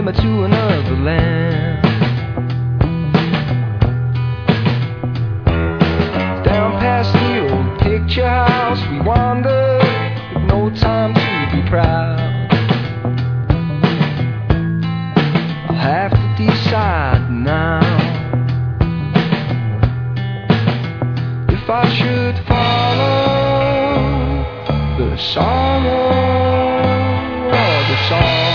led me to another land. Down past the old picture house we wandered, with no time to be proud. I'll have to decide now if I should follow the song or the song.